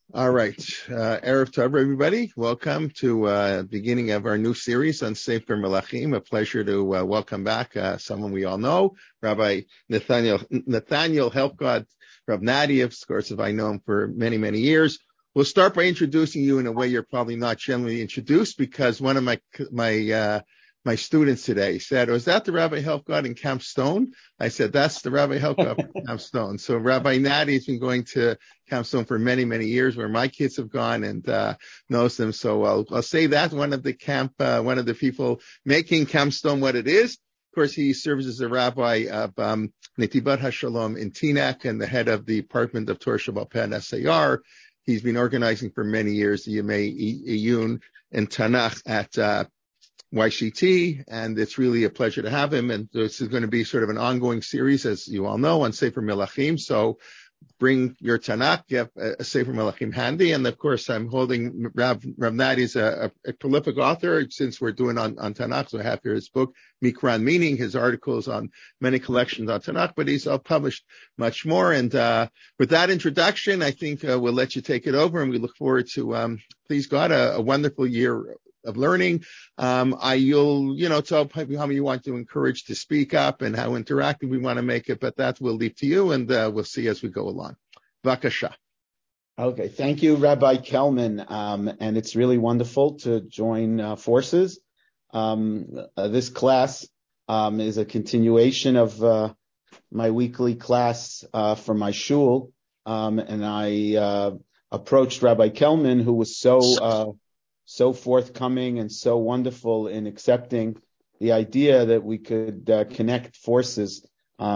All right. Erev Tov, everybody. Welcome to the beginning of our new series on Sefer Melachim. A pleasure to welcome back someone we all know, Rabbi Nathaniel Helfgott, Rav Nadi, of course, if I know him for many, many years. We'll start by introducing you in a way you're probably not generally introduced, because one of my students today said, "Was that the Rabbi Helfgott in Camp Stone?" I said, "That's the Rabbi Helfgott in Camp Stone." So Rabbi Nadi has been going to Camp Stone for many, many years, where my kids have gone, and knows them. So I'll say that one of the people making Camp Stone what it is. Of course, he serves as a rabbi of Netivat HaShalom in Teaneck and the head of the Department of Torah Sheba'al Peh and SAR. He's been organizing for many years the Yemei Iyun and Tanakh at YCT, and it's really a pleasure to have him. And this is going to be sort of an ongoing series, as you all know, on Sefer Melachim. So bring your Tanakh, you have a Sefer Melachim handy. And of course, I'm holding Rav Nadi is a prolific author, since we're doing on Tanakh. So I have here his book, Mikran Meaning, his articles on many collections on Tanakh, but he's published much more. And with that introduction, I think we'll let you take it over, and we look forward to, please God, a wonderful year of learning. You'll tell how you want to encourage to speak up and how interactive we want to make it, but that we'll leave to you, and we'll see as we go along. Vakasha. Okay, thank you, Rabbi Kelman. And it's really wonderful to join forces. This class is a continuation of my weekly class from my shul, and I approached Rabbi Kelman, who was so forthcoming and so wonderful in accepting the idea that we could connect forces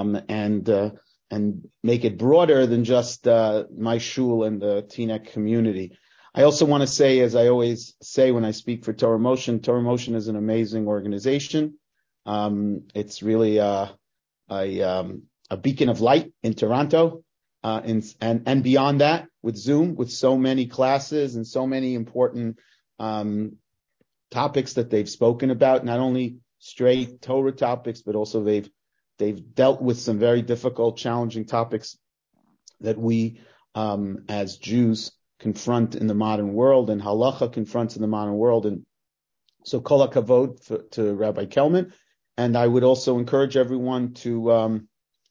and make it broader than just my shul and the Teaneck community. I also want to say, as I always say when I speak for Torah Motion is an amazing organization. It's really a beacon of light in Toronto, and beyond that, with Zoom, with so many classes and so many important topics that they've spoken about, not only straight Torah topics, but also they've dealt with some very difficult, challenging topics that we, as Jews, confront in the modern world, and halacha confronts in the modern world. And so kol hakavod to Rabbi Kelman. And I would also encourage everyone to,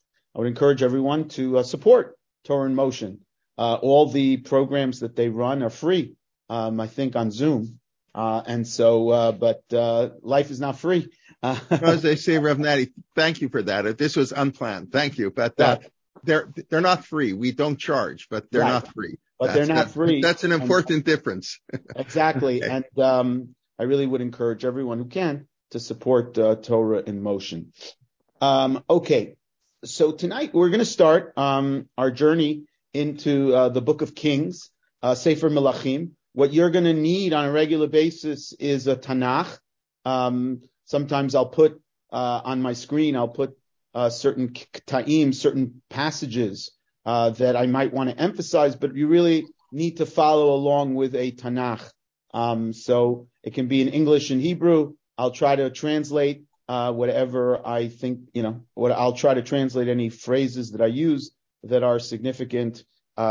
support Torah in Motion. All the programs that they run are free. I think on Zoom. But life is not free. As they say, Rav Nadi, thank you for that. This was unplanned. Thank you. But they're not free. We don't charge, but they're not free. But they're not free. That's an important difference. Exactly. Okay. And I really would encourage everyone who can to support Torah in Motion. Okay. So tonight we're going to start our journey into the Book of Kings, Sefer Melachim. What you're going to need on a regular basis is a Tanakh. Sometimes I'll put on my screen, certain ta'im, certain passages that I might want to emphasize, but you really need to follow along with a Tanakh. So it can be in English and Hebrew. I'll try to translate whatever I think, I'll try to translate any phrases that I use that are significant,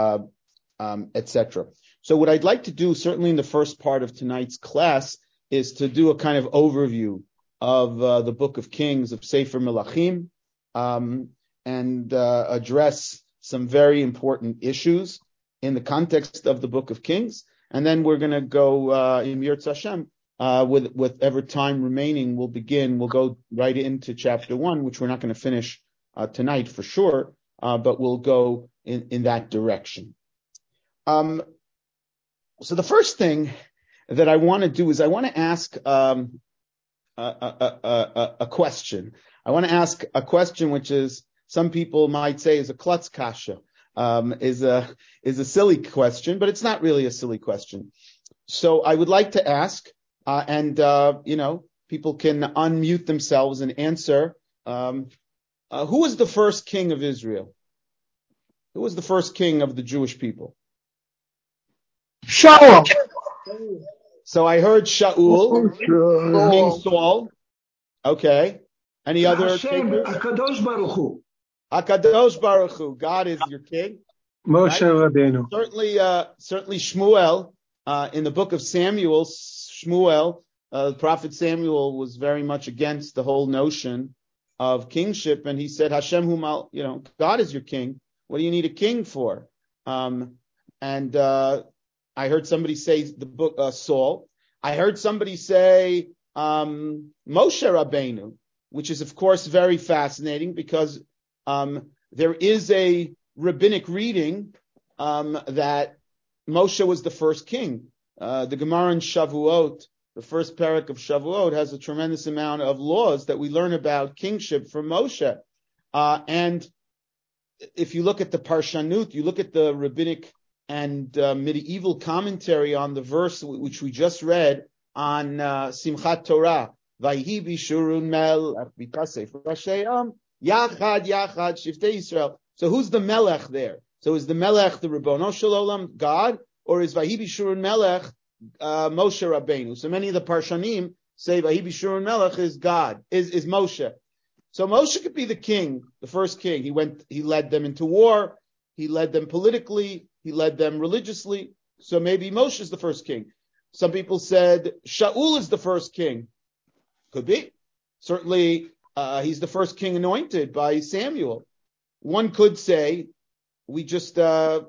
etc. So what I'd like to do, certainly in the first part of tonight's class, is to do a kind of overview of the Book of Kings, of Sefer Melachim, and address some very important issues in the context of the Book of Kings. And then we're going to go, in Yirtz Hashem, with whatever time remaining, we'll go right into chapter 1, which we're not going to finish tonight for sure, but we'll go in that direction. So the first thing that I want to do is I want to ask a question. I want to ask a question which is, some people might say, is a klutz kasha, is a silly question, but it's not really a silly question. So I would like to ask, people can unmute themselves and answer. Who was the first king of Israel? Who was the first king of the Jewish people? Shaul. So I heard Shaul, King Saul. Okay. Any other? Hashem, Hakadosh Baruch Hu. Hakadosh Baruch Hu. God is your king. Moshe Rabbeinu. Certainly Shmuel, in the book of Samuel, the prophet Samuel was very much against the whole notion of kingship, and he said, Hashem Humal, God is your king. What do you need a king for? I heard somebody say the book, Saul. I heard somebody say, Moshe Rabbeinu, which is of course very fascinating because, there is a rabbinic reading, that Moshe was the first king. The Gemara in Shavuot, the first parak of Shavuot, has a tremendous amount of laws that we learn about kingship from Moshe. And if you look at the Parshanut, you look at the rabbinic and medieval commentary on the verse which we just read on Simchat Torah, Vayhi bishurun mel b'tasef rashayam yachad shiftei Yisrael. So who's the melech there? So is the melech the Ribbono Shel Olam, God, or is Vayhi bishurun melech Moshe Rabbeinu? So many of the Parshanim say Vayhi bishurun melech is God, is Moshe. So Moshe could be the king, the first king. He led them into war, he led them politically, he led them religiously. So maybe Moshe is the first king. Some people said Shaul is the first king. Could be. Certainly, he's the first king anointed by Samuel. One could say, we just did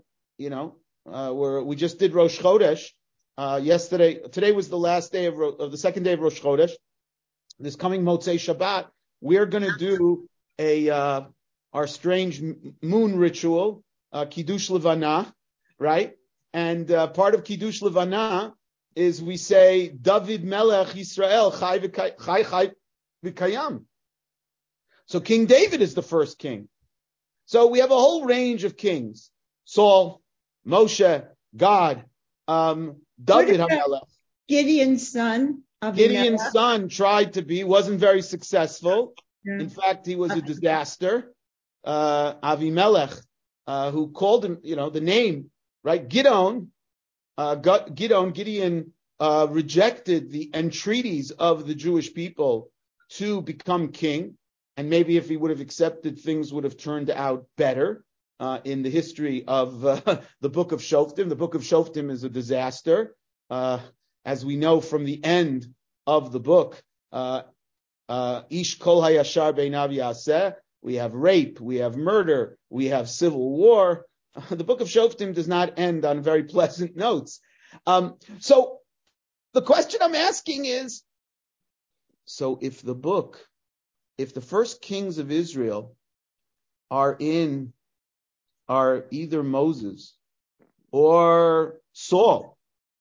Rosh Chodesh yesterday. Today was the last day of the second day of Rosh Chodesh. This coming Motzei Shabbat, we're going to do our strange moon ritual, Kiddush Levana, right? And part of Kiddush Levana is we say David Melech Yisrael Chai V'Kayam. So King David is the first king. So we have a whole range of kings: Saul, Moshe, God, David HaMelech. Gideon's son. Gideon's son tried to be, wasn't very successful. Yeah. In fact, he was a disaster. Avimelech, who called him, the name, right? Gideon rejected the entreaties of the Jewish people to become king. And maybe if he would have accepted, things would have turned out better in the history of the Book of Shoftim. The Book of Shoftim is a disaster. As we know from the end of the book, Ish Kol Hayashar Beinav Yaseh, we have rape, we have murder, we have civil war. The Book of Shoftim does not end on very pleasant notes. So the question I'm asking is, so if the first kings of Israel are either Moses or Saul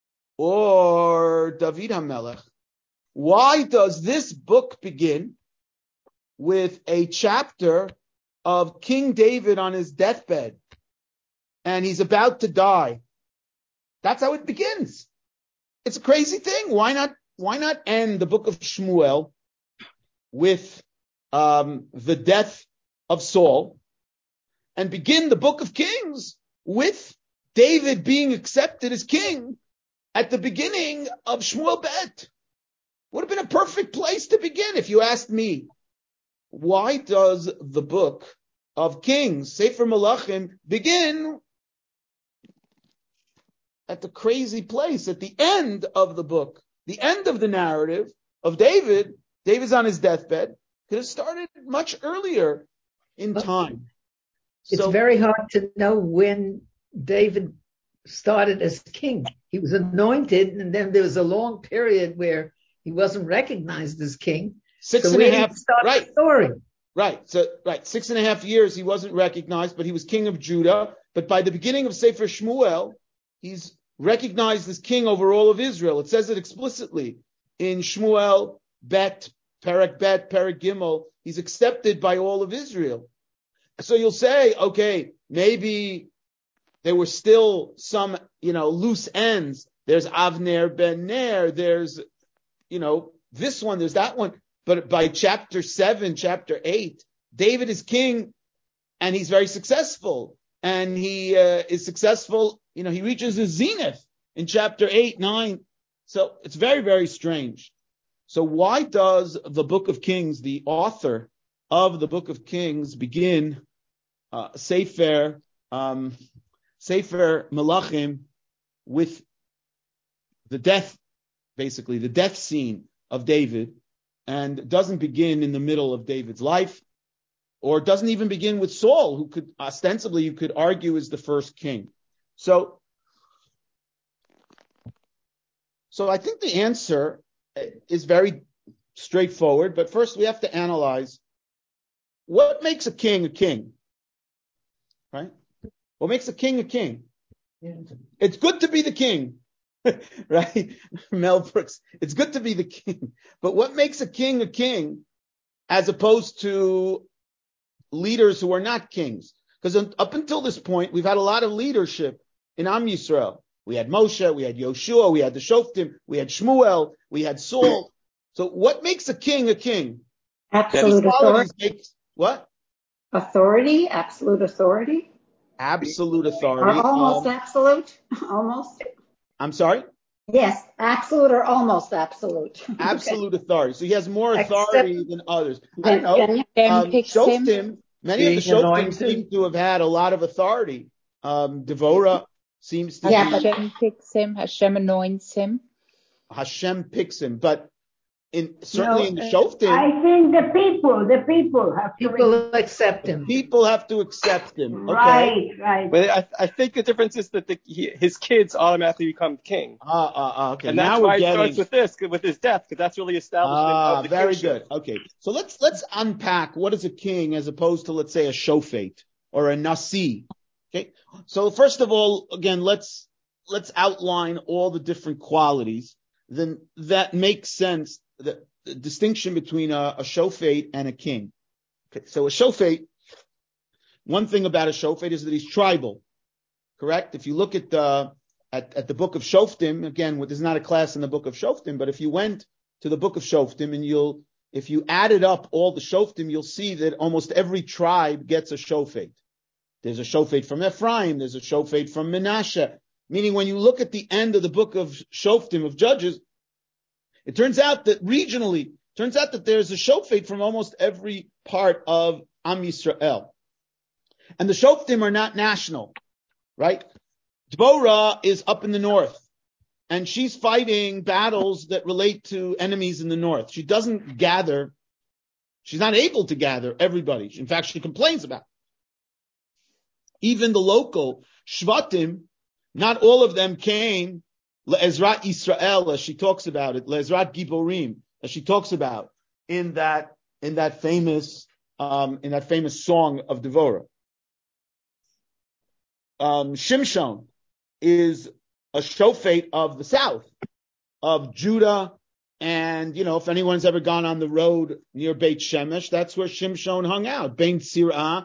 or David HaMelech, why does this book begin with a chapter of King David on his deathbed and he's about to die? That's how it begins. It's a crazy thing. Why not end the book of Shmuel with the death of Saul and begin the book of Kings with David being accepted as king at the beginning of Shmuel Bet? Would have been a perfect place to begin if you asked me. Why does the book of Kings, Sefer Melachim, begin at the crazy place, at the end of the book, the end of the narrative of David? David's on his deathbed. Could have started much earlier in time. It's very hard to know when David started as king. He was anointed, and then there was a long period where he wasn't recognized as king. 6.5 right. Story. Right. So 6.5 years he wasn't recognized, but he was king of Judah. But by the beginning of Sefer Shmuel, he's recognized as king over all of Israel. It says it explicitly in Shmuel Bet, Perek Gimel. He's accepted by all of Israel. So you'll say, okay, maybe there were still some, loose ends. There's Avner ben Ner. There's, this one. There's that one. But by chapter 7, chapter 8, David is king, and he's very successful. And he is successful. He reaches his zenith in chapter 8, 9. So it's very, very strange. So why does the Book of Kings, the author of the Book of Kings, begin Sefer Sefer Melachim with the death, basically the death scene of David, and doesn't begin in the middle of David's life, or doesn't even begin with Saul, who could ostensibly, you could argue, is the first king. So I think the answer is very straightforward, but first we have to analyze what makes a king, right? What makes a king? It's good to be the king, right? Mel Brooks, it's good to be the king. But what makes a king as opposed to leaders who are not kings? Because up until this point, we've had a lot of leadership in Am Yisrael. We had Moshe, we had Yoshua, we had the Shoftim, we had Shmuel, we had Saul. So what makes a king? Absolute authority. What? Authority, absolute authority. Absolute authority. Or almost absolute. Almost. I'm sorry? Yes, absolute or almost absolute. Absolute authority. So he has more authority than others. I don't know. Shoftim, many of the Shoftim seem to have had a lot of authority. Devorah seems to be. Hashem picks him. Hashem anoints him. Hashem picks him, but in the Shoftim, I think the people have to accept him. People have to accept him. Okay. Right. But I think the difference is that his kids automatically become king. Okay. And that's why it starts with his death, because that's really establishment of the very kingship. good. Okay. So let's unpack what is a king as opposed to, let's say, a shofet or a nasi. Okay. So first of all, again, let's outline all the different qualities then that makes sense. The distinction between a shofet and a king. Okay, so a shofet, one thing about a shofet is that he's tribal, correct? If you look at the book of Shoftim, again, there's not a class in the book of Shoftim, but if you went to the book of Shoftim and if you added up all the Shoftim, you'll see that almost every tribe gets a shofet. There's a shofet from Ephraim, there's a shofet from Menashe, meaning when you look at the end of the book of Shoftim, of Judges, it turns out that regionally, there's a shofet from almost every part of Am Yisrael. And the Shoftim are not national, right? Devorah is up in the north, and she's fighting battles that relate to enemies in the north. She's not able to gather everybody. In fact, she complains about it. Even the local Shvatim, not all of them came Le'ezrat Yisrael, as she talks about it, Le'ezrat Giborim, as she talks about in that famous song of Devorah. Shimshon is a shofet of the south, of Judah, and if anyone's ever gone on the road near Beit Shemesh, that's where Shimshon hung out, Bein Sorah,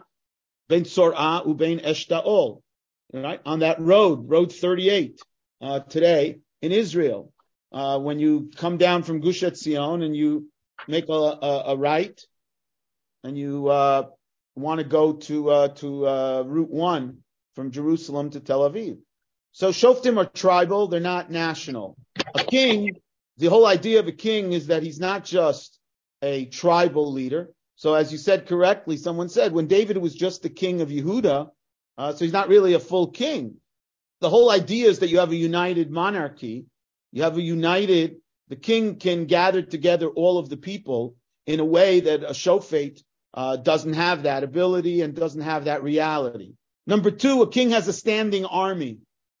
Ubein Eshtaol, right? On that road 38. Today in Israel, when you come down from Gush Etzion and you make a right, and you want to go to Route 1 from Jerusalem to Tel Aviv. So Shoftim are tribal; they're not national. A king, the whole idea of a king is that he's not just a tribal leader. So as you said correctly, someone said when David was just the king of Yehuda, so he's not really a full king. The whole idea is that you have a united monarchy. The king can gather together all of the people in a way that a shofet doesn't have that ability and doesn't have that reality. Number two, a king has a standing army.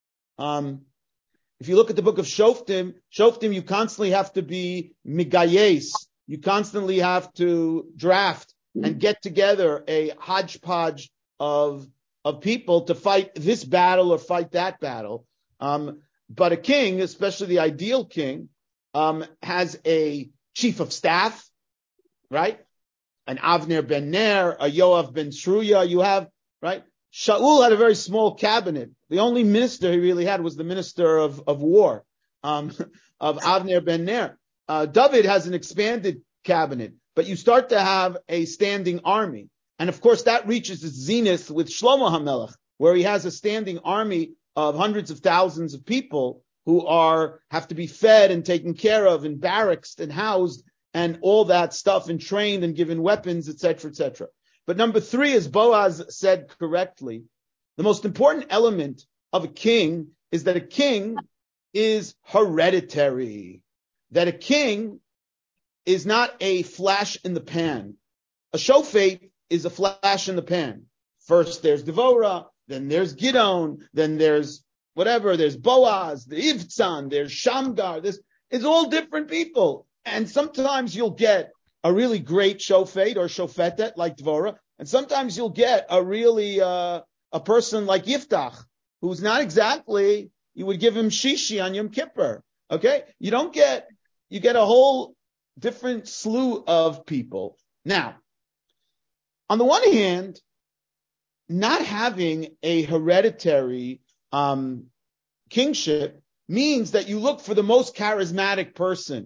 If you look at the book of Shoftim, you constantly have to be migayes. You constantly have to draft and get together a hodgepodge of people to fight this battle or fight that battle. But a king, especially the ideal king, has a chief of staff, right? An Avner ben Ner, a Yoav ben Sruya, you have, right? Shaul had a very small cabinet. The only minister he really had was the minister of war, of Avner ben Ner. David has an expanded cabinet, but you start to have a standing army. And of course, that reaches its zenith with Shlomo HaMelech, where he has a standing army of hundreds of thousands of people who have to be fed and taken care of and barracked and housed and all that stuff and trained and given weapons, etc., etc. But number three, as Boaz said correctly, The most important element of a king is that a king is hereditary. That a king is not a flash in the pan. A shofet is a flash in the pan. First there's Devorah, then there's Gidon, then there's whatever, there's Boaz, the Ivtzan, there's Shamgar. It's all different people. And sometimes you'll get a really great shofet or shofetet like Devorah, and sometimes you'll get a really, a person like Yiftach, who's not exactly, you would give him Shishi on Yom Kippur. Okay? You get a whole different slew of people. Now, on the one hand, not having a hereditary kingship means that you look for the most charismatic person.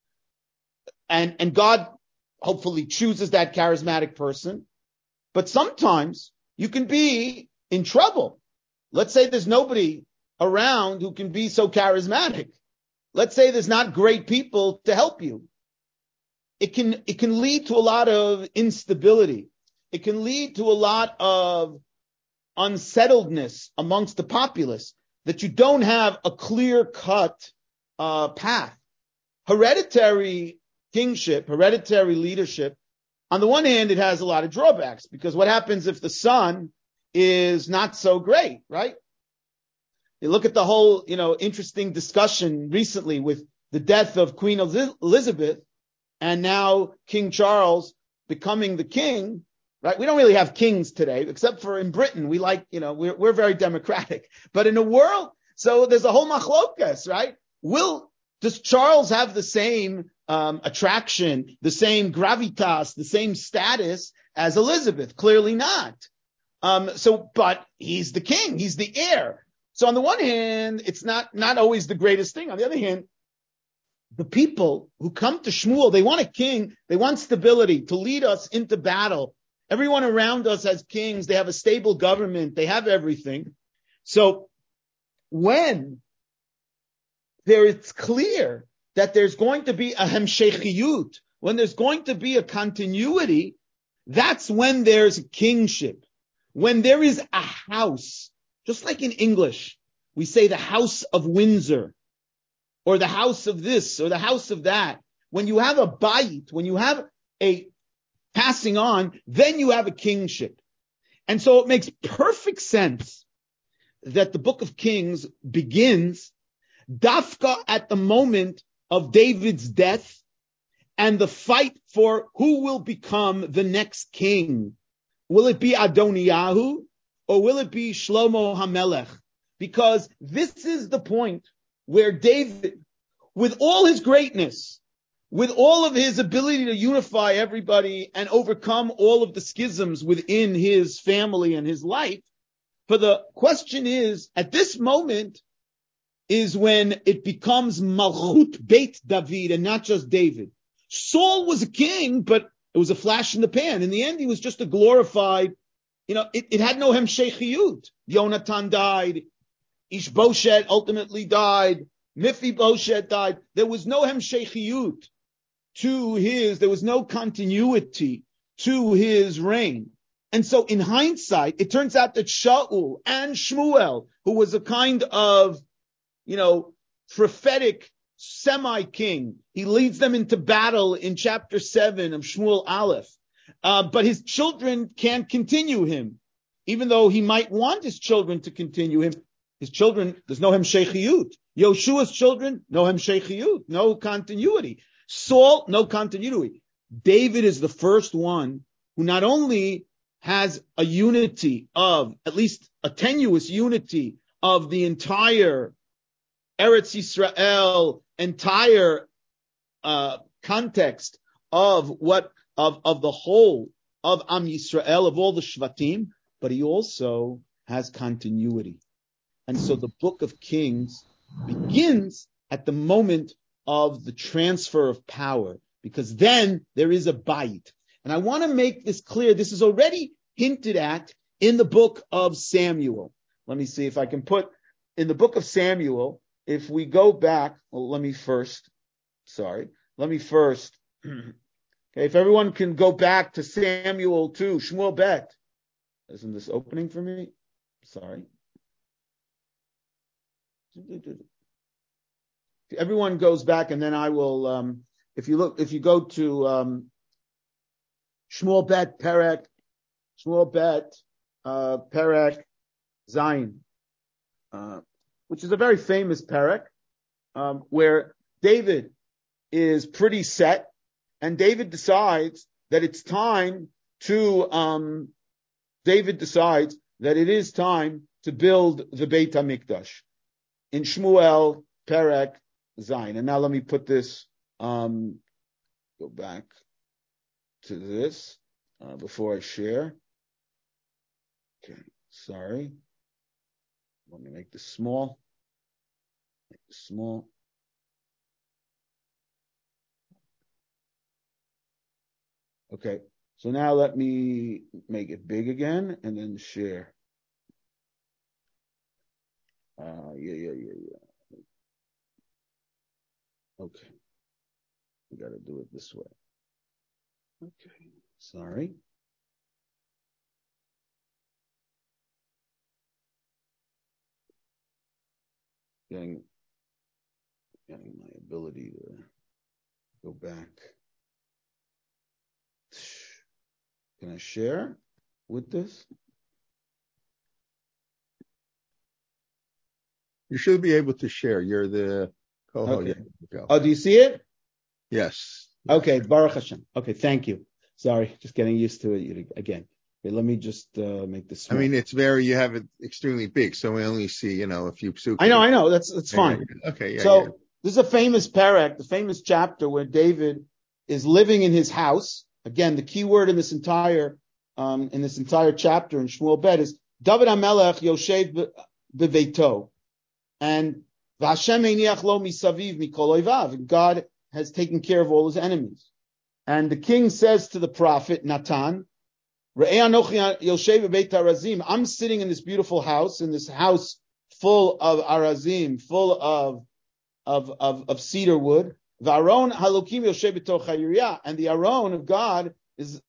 And God hopefully chooses that charismatic person. But sometimes you can be in trouble. Let's say there's nobody around who can be so charismatic. Let's say there's not great people to help you. It can lead to a lot of instability. It can lead to a lot of unsettledness amongst the populace, that you don't have a clear-cut path. Hereditary kingship, hereditary leadership, on the one hand, it has a lot of drawbacks, because what happens if the son is not so great, right? You look at the whole, interesting discussion recently with the death of Queen Elizabeth and now King Charles becoming the king, right? We don't really have kings today, except for in Britain. We like, we're very democratic. But in the world, so there's a whole machlokas, right? Does Charles have the same attraction, the same gravitas, the same status as Elizabeth? Clearly not. But he's the king, he's the heir. So on the one hand, it's not always the greatest thing. On the other hand, the people who come to Shmuel, they want a king, they want stability to lead us into battle. Everyone around us has kings, they have a stable government, they have everything. So when it's clear that there's going to be a hemshechiyut, when there's going to be a continuity, that's when there's a kingship. When there is a house, just like in English, we say the House of Windsor, or the house of this, or the house of that. When you have a bayit, when you have a passing on, then you have a kingship. And so it makes perfect sense that the book of Kings begins dafka at the moment of David's death and the fight for who will become the next king. Will it be Adoniyahu or will it be Shlomo HaMelech? Because this is the point where David, with all his greatness, with all of his ability to unify everybody and overcome all of the schisms within his family and his life, for the question is, at this moment, is when it becomes Malchut Beit David and not just David. Saul was a king, but it was a flash in the pan. In the end, he was just a glorified, it had no hemshechiyut. Yonatan died. Ishboshet ultimately died. Mephibosheth died. There was no hemshechiyut there was no continuity to his reign. And so in hindsight, it turns out that Shaul and Shmuel, who was a kind of, prophetic semi-king, he leads them into battle in chapter 7 of Shmuel Aleph. But his children can't continue him. Even though he might want his children to continue him, his children, there's no hemshechiyut. Yoshua's children, no hemshechiyut, no continuity. Saul, no continuity. David is the first one who not only has a unity of, at least a tenuous unity of the entire Eretz Yisrael, entire context of the whole of Am Yisrael, of all the Shvatim, but he also has continuity. And so the book of Kings begins at the moment of the transfer of power, because then there is a bayit. And I want to make this clear. This is already hinted at in the book of Samuel. Let me see if I can put in the book of Samuel, if we go back, let me first, okay, if everyone can go back to Samuel 2, Shmuel Bet. Isn't this opening for me? Sorry. Everyone goes back, and then I will. If you go to Shmuel Bet Perek, Perek Zayin, which is a very famous Perek, where David is pretty set, and David decides that it is time to build the Beit HaMikdash in Shmuel Perek Zayin. And now let me put this, go back to this before I share. Okay, sorry. Let me make this small. Okay, so now let me make it big again and then share. Okay, we got to do it this way. Okay, sorry. Getting my ability to go back. Can I share with this? You should be able to share. You're the co-host. Okay. Oh, do you see it? Yes. Okay, Baruch Hashem. Okay, thank you. Sorry, just getting used to it again. Okay, let me just make this small. I mean, you have it extremely big, so we only see, a few psukim. I know. That's fine. Okay, yeah. So this is a famous parak, the famous chapter where David is living in his house. Again, the key word in this entire chapter in Shmuel Bet is David HaMelech Yoshev Beveito, and V'Hashem Einiach Lo Misaviv Mikol Oivav, and God has taken care of all his enemies. And the king says to the prophet Natan, Re'eh Anochi Yoshev Beit Arazim, I'm sitting in this beautiful house, in this house full of arazim, full of cedar wood. V'Aron Halukim Yoshev B'toch HaYiriyah, and the Aron of God is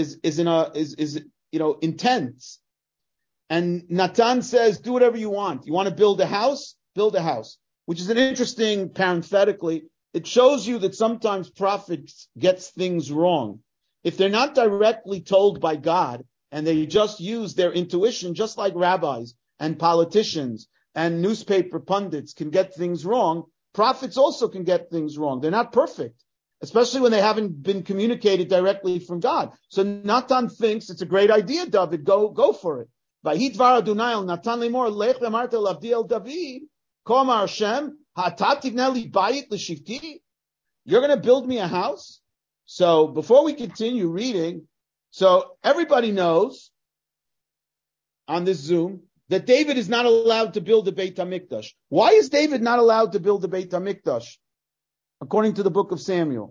intense. And Natan says, do whatever you want. You want to build a house? Build a house. Which is an interesting, parenthetically, it shows you that sometimes prophets gets things wrong. If they're not directly told by God, and they just use their intuition, just like rabbis and politicians and newspaper pundits can get things wrong, prophets also can get things wrong. They're not perfect, especially when they haven't been communicated directly from God. So Natan thinks it's a great idea, David, go for it. Vayidvar Adonai el Natan lemor lech v'amarta l'avdi el David Komar Hashem ha'ata tivneh li bayit l'shivti. You're going to build me a house? So before we continue reading, so everybody knows on this Zoom that David is not allowed to build a Beit HaMikdash. Why is David not allowed to build a Beit HaMikdash? According to the book of Samuel.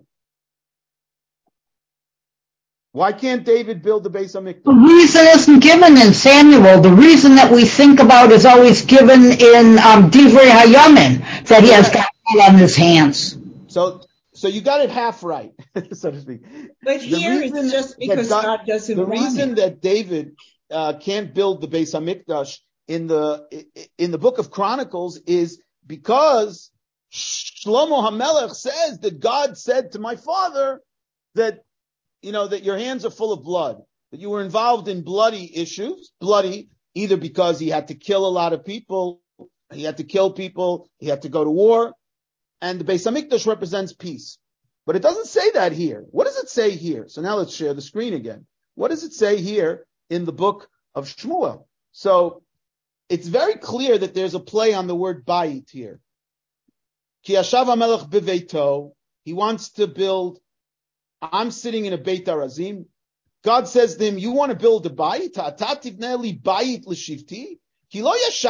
Why can't David build the Beit HaMikdash? The reason isn't given in Samuel. The reason that we think about is always given in Divrei Hayamin, that he has got blood on his hands. So you got it half right, so to speak. But here it's just because God doesn't want it. The reason that David can't build the Beis HaMikdash in the book of Chronicles is because Shlomo HaMelech says that God said to my father that, that your hands are full of blood, that you were involved in bloody issues, either because he had to kill a lot of people, he had to kill people, he had to go to war. And the Beis HaMikdash represents peace. But it doesn't say that here. What does it say here? So now let's share the screen again. What does it say here in the book of Shmuel? So it's very clear that there's a play on the word bayit here. Ki yashav HaMelech beveito. He wants to build. I'm sitting in a Beit Arazim. God says to him, you want to build a bayit? Ha'ata tivneh li bayit l'shivti? I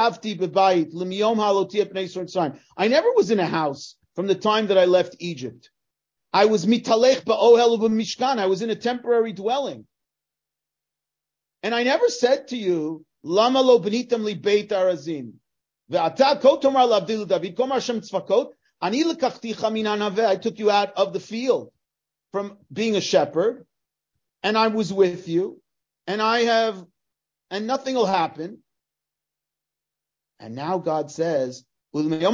never was in a house from the time that I left Egypt. I was mitalech ba'ohel u'b'mishkan. I was in a temporary dwelling. And I never said to you, Lama lo benitam li beit arazim. Ve'ata ko tomar l'avdil David, komar Hashem tzvakot, ani lekachticha min hanaveh. I took you out of the field from being a shepherd, and I was with you, and nothing will happen. And now God says, Hashem,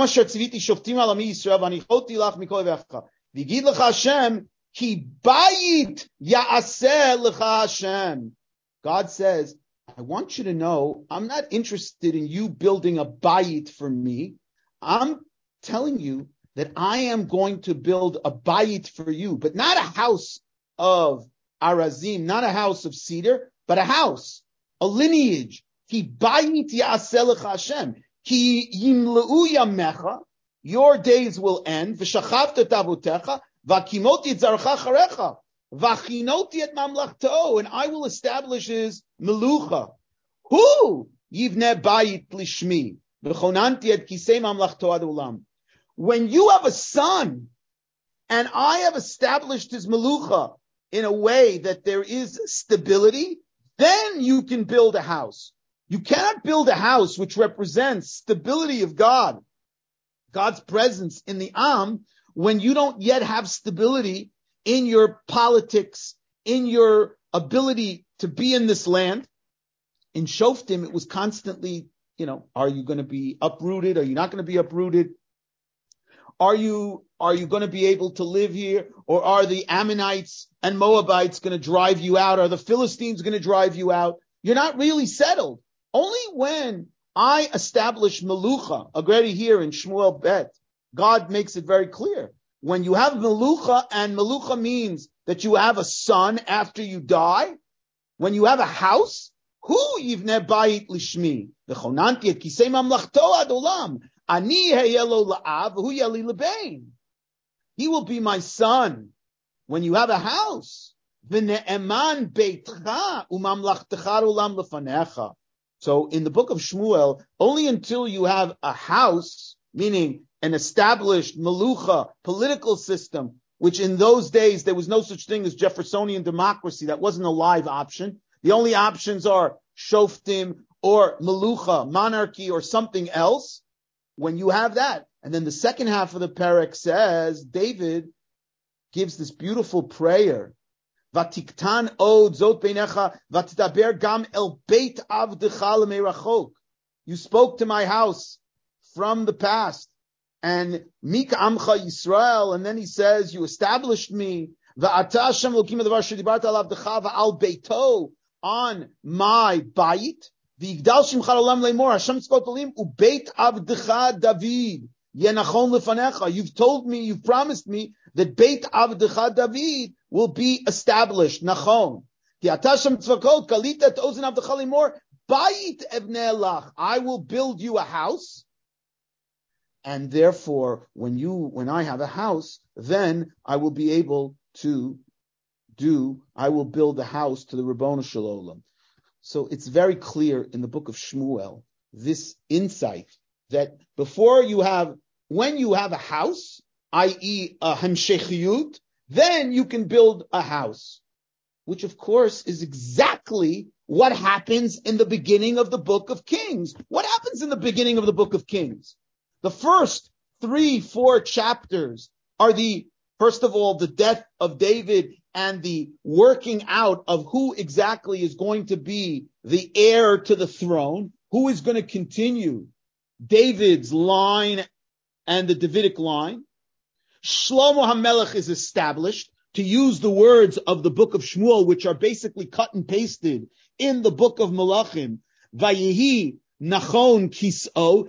ki bayit ya'aseh lecha Hashem. God says, I want you to know, I'm not interested in you building a bayit for me. I'm telling you that I am going to build a bayit for you, but not a house of arazim, not a house of cedar, but a house, a lineage. Ki bayit ya'aseh lecha Hashem. Ki yimle'u yamecha, your days will end. V'shachavta tavutecha, v'akimoti et zarcha charecha, v'achinoti et mamlachto, and I will establish his melucha. Who yivne bayit lishmi, v'chonanti et kisei mamlachto ad olam. When you have a son, and I have established his melucha in a way that there is stability, then you can build a house. You cannot build a house which represents stability of God, God's presence in the Am, when you don't yet have stability in your politics, in your ability to be in this land. In Shoftim, it was constantly, are you going to be uprooted? Are you not going to be uprooted? Are you going to be able to live here? Or are the Ammonites and Moabites going to drive you out? Are the Philistines going to drive you out? You're not really settled. Only when I establish Melucha, already here in Shmuel Bet, God makes it very clear. When you have Melucha, and Melucha means that you have a son after you die, when you have a house, Hu yivne bayit lishmi, v'chonanti et kisei mamlachto ad olam, ani heyelo la'av, hu yali lebein. He will be my son. When you have a house, v'ne'eman beitcha u'mamlachtecha olam lefanecha. So in the book of Shmuel, only until you have a house, meaning an established melucha political system, which in those days there was no such thing as Jeffersonian democracy. That wasn't a live option. The only options are shoftim or melucha, monarchy or something else. When you have that, and then the second half of the parak says, David gives this beautiful prayer. Vatiktan od zot beinecha vatdaber gam el beit avdecha lemerachok. You spoke to my house from the past, and mika amcha Yisrael, and then he says, you established me. Va'ata Hashem lokim levar shedibarta al avdecha va'al beito, on my bayit. V'yigdal shimcha olam leimor Hashem tzvot olim ubeit avdecha David yenachon lefanecha. You've told me, you've promised me that Beit Avdecha David will be established. Nachon. I will build you a house, and therefore, when I have a house, then I will be able to I will build a house to the Ribono Shel Olam. So it's very clear in the book of Shmuel, this insight that when you have a house, i.e. a hemshechiyut, then you can build a house, which of course is exactly what happens in the beginning of the book of Kings. What happens in the beginning of the book of Kings? The first 3-4 chapters are first of all, the death of David and the working out of who exactly is going to be the heir to the throne, who is going to continue David's line and the Davidic line. Shlomo HaMelech is established, to use the words of the book of Shmuel, which are basically cut and pasted in the book of Malachim. Vayehi Nachon Kis'o,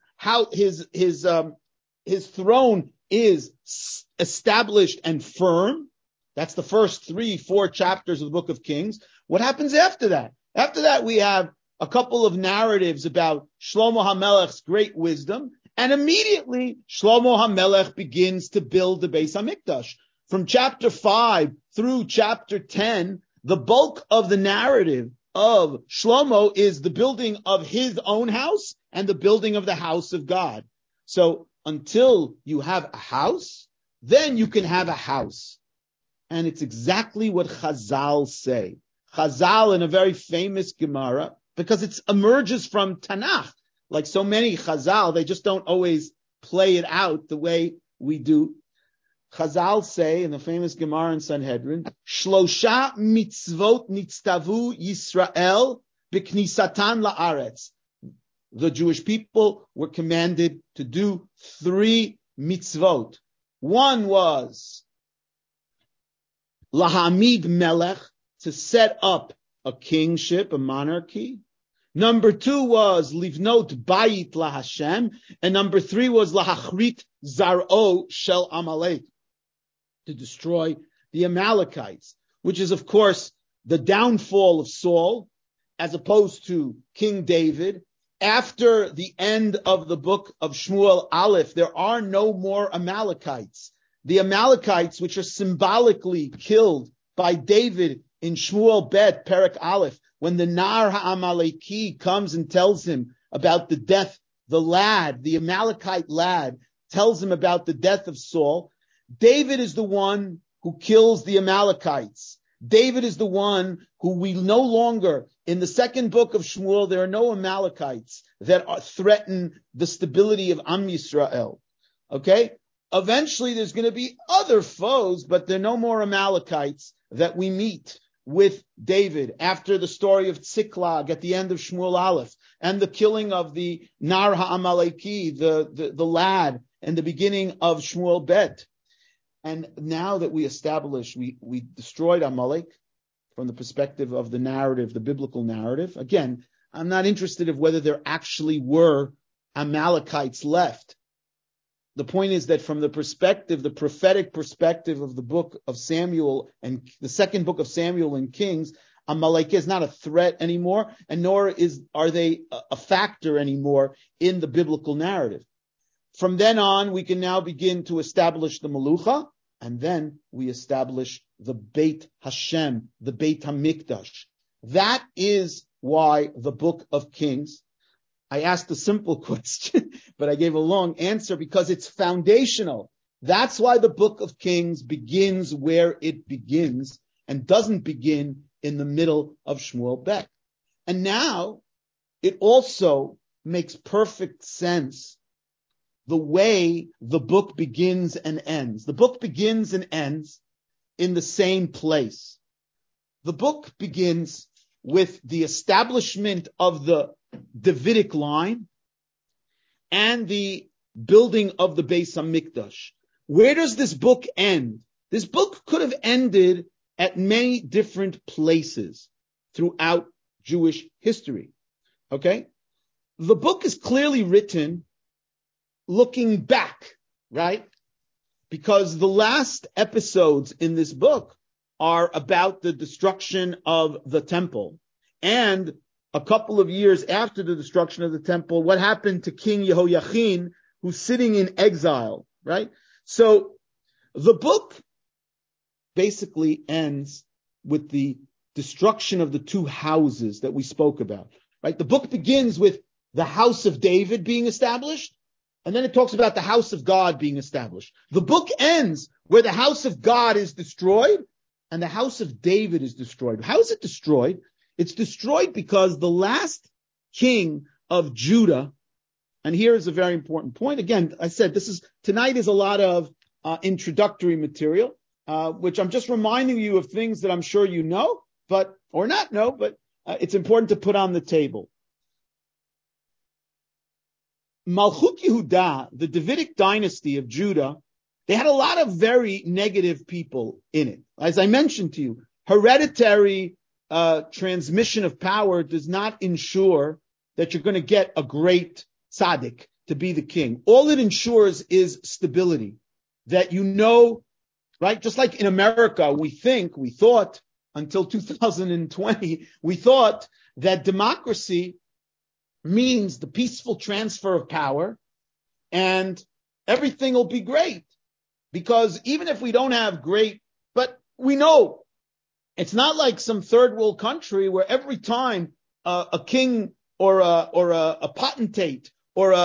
his throne is established and firm. That's the first 3-4 chapters of the book of Kings. What happens after that? After that, we have a couple of narratives about Shlomo HaMelech's great wisdom. And immediately, Shlomo HaMelech begins to build the Beis HaMikdash. From chapter 5 through chapter 10, the bulk of the narrative of Shlomo is the building of his own house and the building of the house of God. So until you have a house, then you can have a house. And it's exactly what Chazal say. Chazal, in a very famous Gemara, because it emerges from Tanakh. Like so many Chazal, they just don't always play it out the way we do. Chazal say in the famous Gemara in Sanhedrin, Shlosha mitzvot nitztavu Yisrael b'knisatan la'aretz. the Jewish people were commanded to do 3 mitzvot. One was lahamid melech, to set up a kingship, a monarchy. Number 2 was livnot bayit laHashem, and number 3 was lahachrit zaro shel Amalek, to destroy the Amalekites, which is of course the downfall of Saul, as opposed to King David. After the end of the book of Shmuel Aleph, there are no more Amalekites. The Amalekites, which are symbolically killed by David in Shmuel Bet, Perek Aleph, when the Nar HaAmaleki comes and tells him about the death, the Amalekite lad, tells him about the death of Saul. David is the one who kills the Amalekites. David is the one who we no longer, in the second book of Shmuel, there are no Amalekites that threaten the stability of Am Yisrael. Okay? Eventually there's going to be other foes, but there are no more Amalekites that we meet with David after the story of Tziklag at the end of Shmuel Aleph and the killing of the Nar HaAmaleki, the lad, and the beginning of Shmuel Bet. And now that we established, we destroyed Amalek from the perspective of the narrative, the biblical narrative. Again, I'm not interested in whether there actually were Amalekites left. The point is that from the perspective, the prophetic perspective of the book of Samuel and the second book of Samuel and Kings, Amalek is not a threat anymore, and nor are they a factor anymore in the biblical narrative. From then on, we can now begin to establish the Melucha, and then we establish the Beit Hashem, the Beit HaMikdash. That is why the book of Kings, I asked a simple question, but I gave a long answer because it's foundational. That's why the book of Kings begins where it begins and doesn't begin in the middle of Shmuel Bet. And now it also makes perfect sense the way the book begins and ends. The book begins and ends in the same place. The book begins with the establishment of the Davidic line and the building of the Beis HaMikdash. Where does this book end? This book could have ended at many different places throughout Jewish history. Okay? The book is clearly written looking back, right? Because the last episodes in this book are about the destruction of the temple. And a couple of years after the destruction of the temple, what happened to King Yehoiachin, who's sitting in exile, right? So the book basically ends with the destruction of the 2 houses that we spoke about, right? The book begins with the house of David being established, and then it talks about the house of God being established. The book ends where the house of God is destroyed and the house of David is destroyed. How is it destroyed? It's destroyed because the last king of Judah, and here is a very important point. Again, I said tonight is a lot of introductory material, which I'm just reminding you of things that I'm sure you know, or not know, but it's important to put on the table. Malchut Yehuda, the Davidic dynasty of Judah, they had a lot of very negative people in it. As I mentioned to you, hereditary transmission of power does not ensure that you're going to get a great tzaddik to be the king. All it ensures is stability. That you know, right? Just like in America, we thought until 2020, we thought that democracy means the peaceful transfer of power and everything will be great. Because even if we don't have but we know it's not like some third world country where every time a king or a potentate or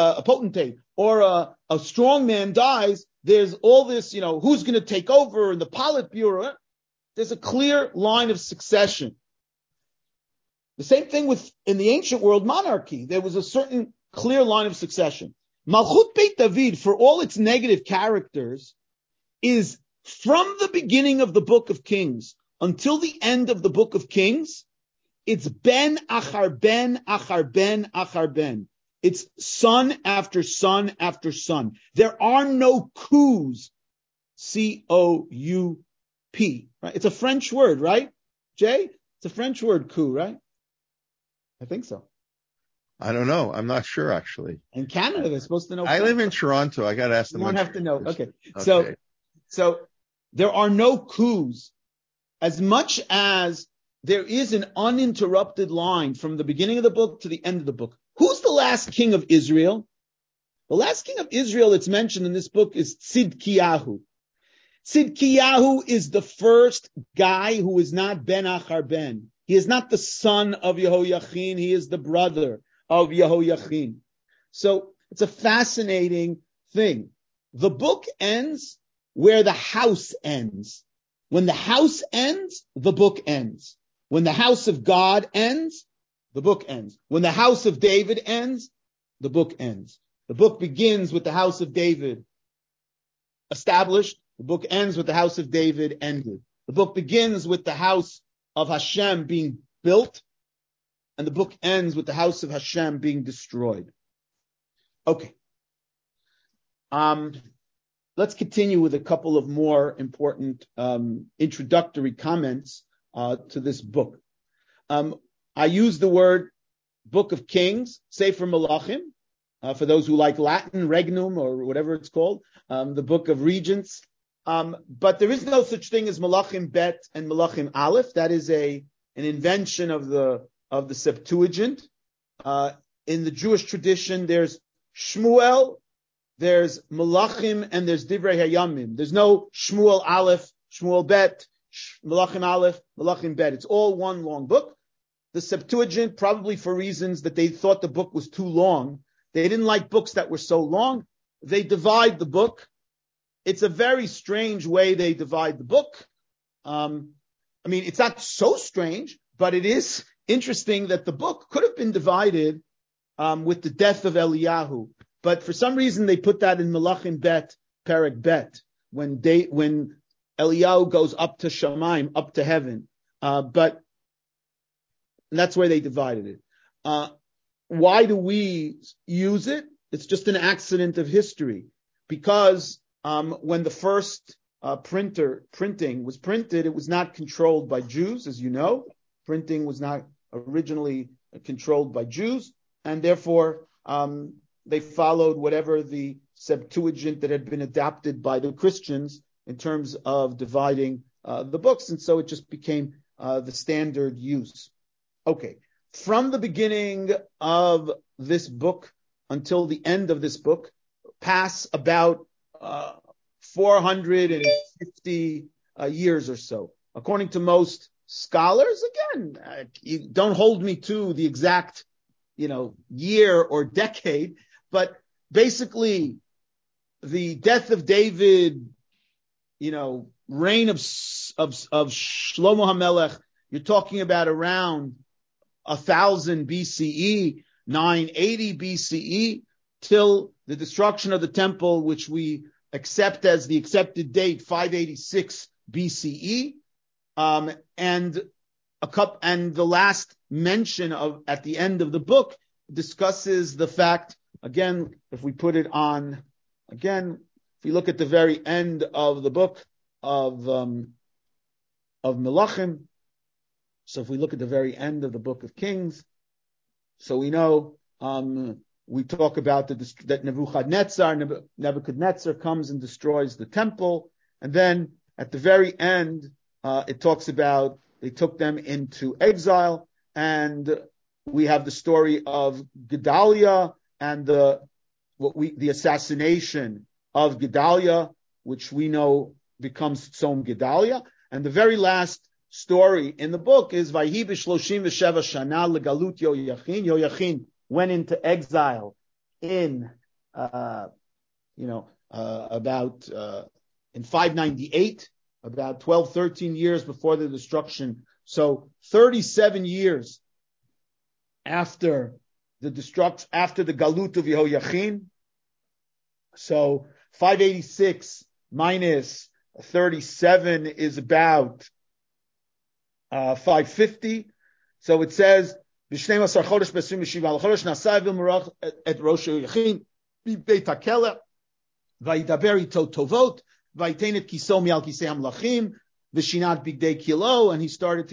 a strong man dies, there's all this, who's going to take over in the Politburo. There's a clear line of succession. The same thing in the ancient world monarchy. There was a certain clear line of succession. Malchut Beit David, for all its negative characters, is from the beginning of the book of Kings until the end of the book of Kings, it's ben achar ben achar ben achar ben. It's son after son after son. There are no coups, C-O-U-P, right? It's a French word, right, Jay? It's a French word, coup, right? I think so. I don't know. I'm not sure, actually. In Canada, they're supposed to know. I live in Toronto. I got to ask them. You don't have to know. Okay. So there are no coups. As much as there is an uninterrupted line from the beginning of the book to the end of the book. Who's the last king of Israel? The last king of Israel that's mentioned in this book is Tzidkiyahu. Tzidkiyahu is the first guy who is not Ben Achar Ben. He is not the son of Yehoiachin. He is the brother of Yehoiachin. So it's a fascinating thing. The book ends where the house ends. When the house ends, the book ends. When the house of God ends, the book ends. When the house of David ends, the book ends. The book begins with the house of David established. The book ends with the house of David ended. The book begins with the house of Hashem being built, and the book ends with the house of Hashem being destroyed. Okay. Let's continue with a couple of more important introductory comments to this book. I use the word Book of Kings, Sefer Melachim, for those who like Latin, Regnum, or whatever it's called, the Book of Regents. But there is no such thing as Melachim Bet and Melachim Aleph. That is an invention of the Septuagint. In the Jewish tradition, there's Shmuel, there's Melachim, and there's Divrei Hayamim. There's no Shmuel Aleph, Shmuel Bet, Melachim Aleph, Melachim Bet. It's all one long book. The Septuagint, probably for reasons that they thought the book was too long, they didn't like books that were so long. They divide the book. It's a very strange way they divide the book. It's not so strange, but it is interesting that the book could have been divided with the death of Eliyahu. But for some reason, they put that in Melachim Bet, Perek Bet, when Eliyahu goes up to Shamayim, up to heaven. But that's where they divided it. Why do we use it? It's just an accident of history. Because when the first printing was printed, it was not controlled by Jews, as you know. Printing was not originally controlled by Jews, and therefore they followed whatever the Septuagint that had been adapted by the Christians in terms of dividing the books, and so it just became the standard use. Okay, from the beginning of this book until the end of this book, pass about 450 years or so. According to most scholars, again, you don't hold me to the exact, year or decade, but basically the death of David, reign of Shlomo HaMelech, you're talking about around 1000 BCE, 980 BCE, till the destruction of the temple, which we accept as the accepted date, 586 BCE, and the last mention of at the end of the book discusses the fact, again, if we look at the very end of the book of Melachim, so if we look at the very end of the book of Kings, so we know we talk about that Nebuchadnezzar comes and destroys the temple, and then at the very end, it talks about they took them into exile, and we have the story of Gedaliah and the assassination of Gedaliah, which we know becomes Tzom Gedaliah, and the very last story in the book is Vayhi b'shloshim v'sheva shana legalut Yoyachin. Yoyachin went into exile in about in 598, about 12, 13 years before the destruction. So 37 years after the Galut of Yehoiachin. So 586 minus 37 is about 550. So it says ב-12 חודש ב-27 לחודש נסע ומרח את ראש היחיד מבית הכלא וידבר איתו טובות ויתן את כיסאו מעל כיסא המלכים ושינה את בגדי כלאו, and he started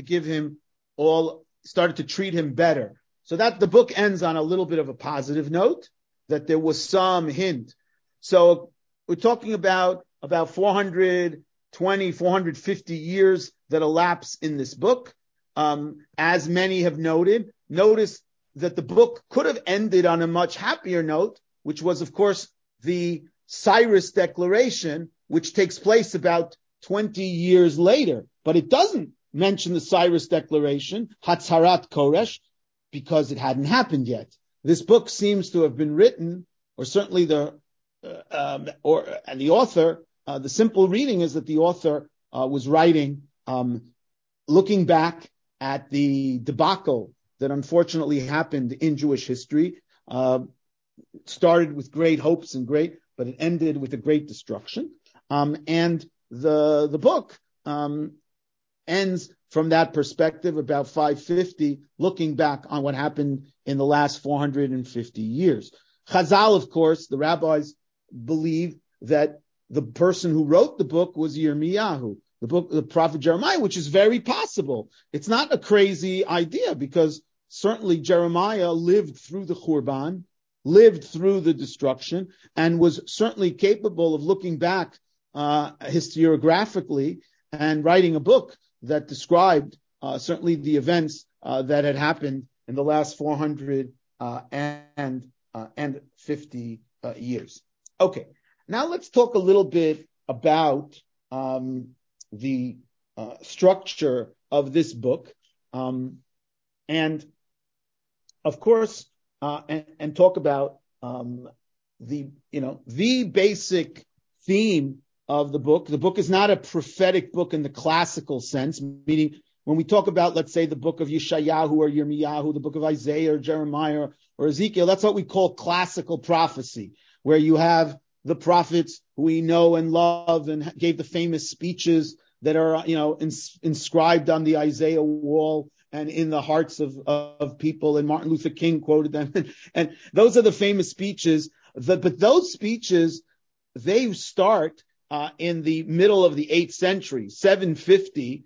to treat him better. So that the book ends on a little bit of a positive note, that there was some hint. So we're talking about 420, 450 years that elapse in this book. As many have noted, notice that the book could have ended on a much happier note, which was, of course, the Cyrus Declaration, which takes place about 20 years later. But it doesn't mention the Cyrus Declaration, Hatzarat Koresh, because it hadn't happened yet. This book seems to have been written, or certainly the author, the simple reading is that the author was writing, looking back at the debacle that unfortunately happened in Jewish history. Started with great hopes but it ended with a great destruction. And the book ends from that perspective about 550, looking back on what happened in the last 450 years. Chazal, of course, the rabbis believe that the person who wrote the book was Yirmiyahu, the prophet Jeremiah, which is very possible. It's not a crazy idea because certainly Jeremiah lived through the Khurban, lived through the destruction, and was certainly capable of looking back historiographically and writing a book that described certainly the events that had happened in the last 450 years. Okay, now let's talk a little bit about the structure of this book, and of course, and talk about the basic theme of the book. The book is not a prophetic book in the classical sense, meaning when we talk about, let's say, the book of Yeshayahu or Yirmiyahu, the book of Isaiah or Jeremiah or Ezekiel, that's what we call classical prophecy, where you have the prophets who we know and love and gave the famous speeches that are, inscribed on the Isaiah wall and in the hearts of people, and Martin Luther King quoted them. And those are the famous speeches. But those speeches, they start in the middle of the 8th century, 750,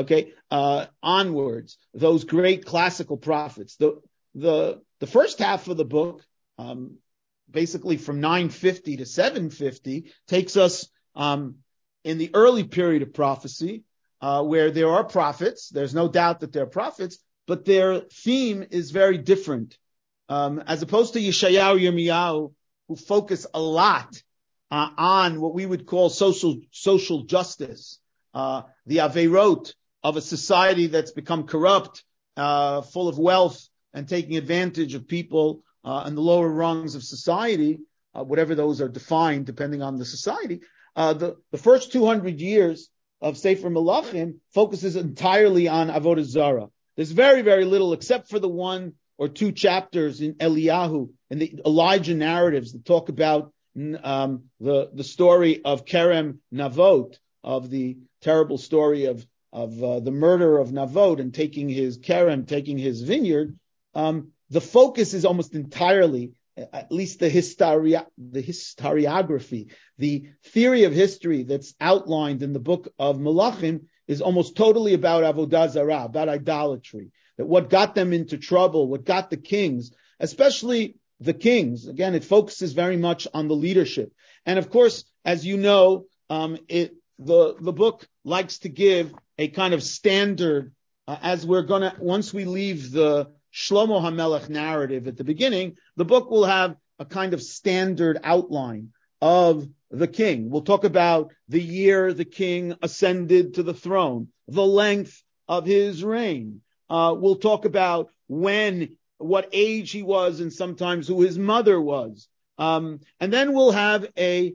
onwards, those great classical prophets. The first half of the book, basically from 950 to 750, takes us in the early period of prophecy, where there are prophets. There's no doubt that they're prophets, but their theme is very different. As opposed to Yeshayahu, Yirmiyahu, who focus a lot on what we would call social justice, the averot of a society that's become corrupt, full of wealth, and taking advantage of people in the lower rungs of society, whatever those are defined depending on the society. The first 200 years of Sefer Melachim focuses entirely on Avodah Zarah. There's very, very little, except for the 1 or 2 chapters in Eliyahu and the Elijah narratives that talk about the story of Kerem Navot, of the terrible story of the murder of Navot and taking his vineyard. The focus is almost entirely, at least the historiography, the theory of history that's outlined in the book of Melachim is almost totally about Avodah Zarah, about idolatry. That what got them into trouble, what got the kings, especially the kings. Again, it focuses very much on the leadership. And of course, as you know, the book likes to give a kind of standard, once we leave the Shlomo HaMelech narrative at the beginning, the book will have a kind of standard outline of the king. We'll talk about the year the king ascended to the throne, the length of his reign. We'll talk about what age he was, and sometimes who his mother was. And then we'll have a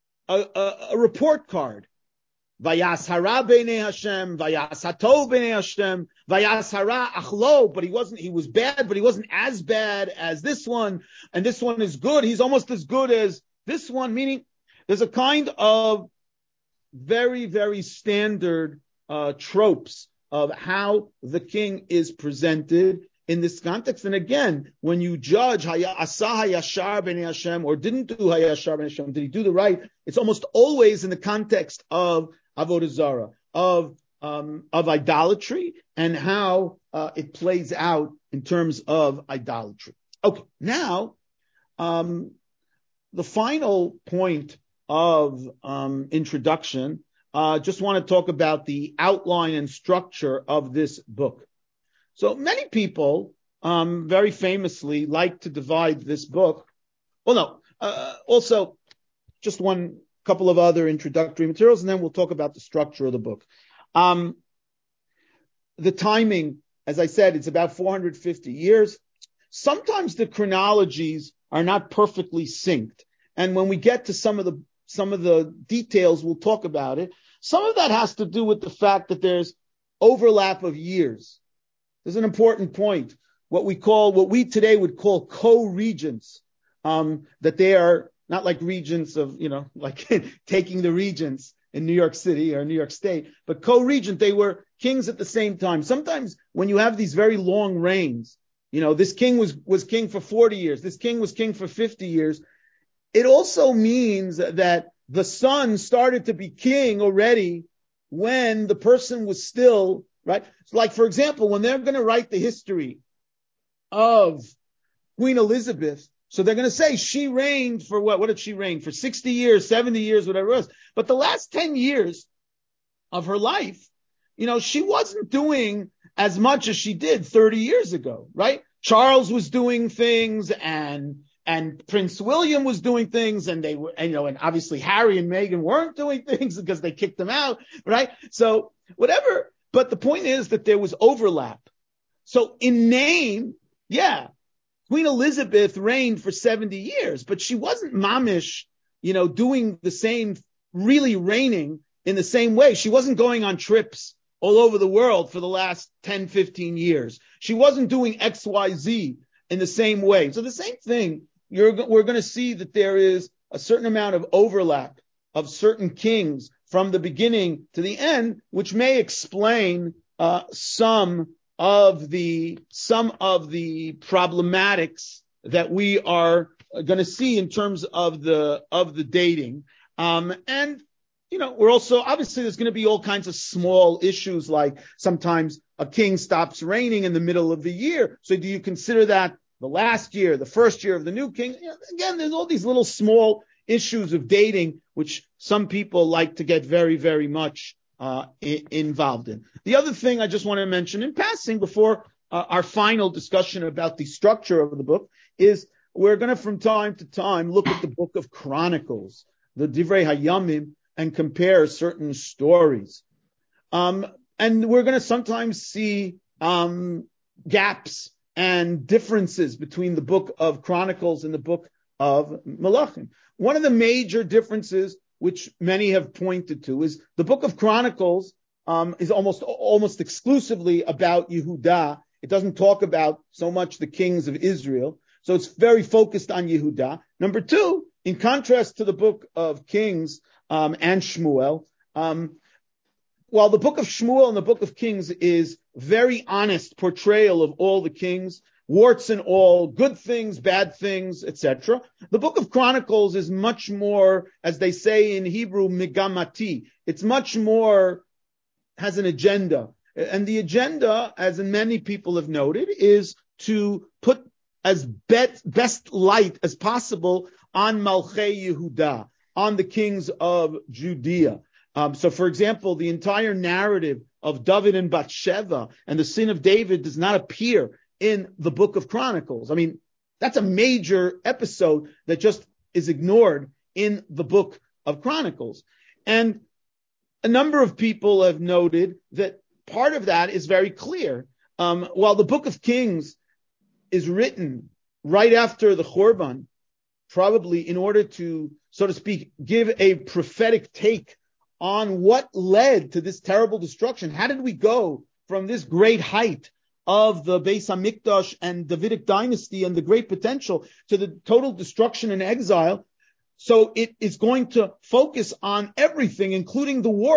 report card. Vayas hara b'nei Hashem, vayas hatov b'nei Hashem, vayas hara achlo, but he was bad, but he wasn't as bad as this one, and this one is good, he's almost as good as this one, meaning there's a kind of very, very standard tropes of how the king is presented, in this context. And again, when you judge Asa Hayashar B'nei Hashem or didn't do Hayashar B'nei Hashem, did he do the right? It's almost always in the context of Avodah Zarah, of idolatry, and how it plays out in terms of idolatry. Okay, now the final point of introduction. Just want to talk about the outline and structure of this book. So many people, very famously, like to divide this book. Also, just one couple of other introductory materials, and then we'll talk about the structure of the book. The timing, as I said, it's about 450 years. Sometimes the chronologies are not perfectly synced, and when we get to some of the details, we'll talk about it. Some of that has to do with the fact that there's overlap of years. There's an important point. What we today would call co-regents, that they are not like regents of, like taking the regents in New York City or New York State, but co-regent, they were kings at the same time. Sometimes when you have these very long reigns, this king was king for 40 years, this king was king for 50 years, it also means that the son started to be king already when the person was still, right? Like, for example, when they're going to write the history of Queen Elizabeth, so they're going to say she reigned for what? What did she reign? For 60 years, 70 years, whatever it was. But the last 10 years of her life, she wasn't doing as much as she did 30 years ago, right? Charles was doing things and Prince William was doing things, and they were, and obviously Harry and Meghan weren't doing things because they kicked them out, right? So whatever. But the point is that there was overlap. So in name, yeah, Queen Elizabeth reigned for 70 years, but she wasn't mamish, doing the same, really reigning in the same way. She wasn't going on trips all over the world for the last 10, 15 years. She wasn't doing XYZ in the same way. So the same thing, we're going to see that there is a certain amount of overlap of certain kings from the beginning to the end, which may explain some of the problematics that we are going to see in terms of the dating. We're also, obviously there's going to be all kinds of small issues, like sometimes a king stops reigning in the middle of the year. So do you consider that the last year, the first year of the new king? Again, there's all these little small issues of dating, which some people like to get very, very much involved in. The other thing I just want to mention in passing before our final discussion about the structure of the book is we're going to, from time to time, look at the book of Chronicles, the Divrei Hayamim, and compare certain stories. And we're going to sometimes see gaps and differences between the book of Chronicles and the book of Malachim. One of the major differences, which many have pointed to, is the book of Chronicles is almost exclusively about Yehudah. It doesn't talk about so much the kings of Israel. So it's very focused on Yehudah. Number two, in contrast to the book of Kings and Shmuel, while the book of Shmuel and the book of Kings is very honest portrayal of all the kings, warts and all, good things, bad things, etc. The book of Chronicles is much more, as they say in Hebrew, megamati. It's much more, has an agenda. And the agenda, as many people have noted, is to put as best light as possible on Malchei Yehudah, on the kings of Judea. So, for example, the entire narrative of David and Bathsheba and the sin of David does not appear in the book of Chronicles. I mean, that's a major episode that just is ignored in the book of Chronicles. And a number of people have noted that part of that is very clear. While the book of Kings is written right after the Churban, probably in order to, so to speak, give a prophetic take on what led to this terrible destruction. How did we go from this great height of the Beis HaMikdash and Davidic dynasty and the great potential to the total destruction and exile? So it is going to focus on everything, including the warts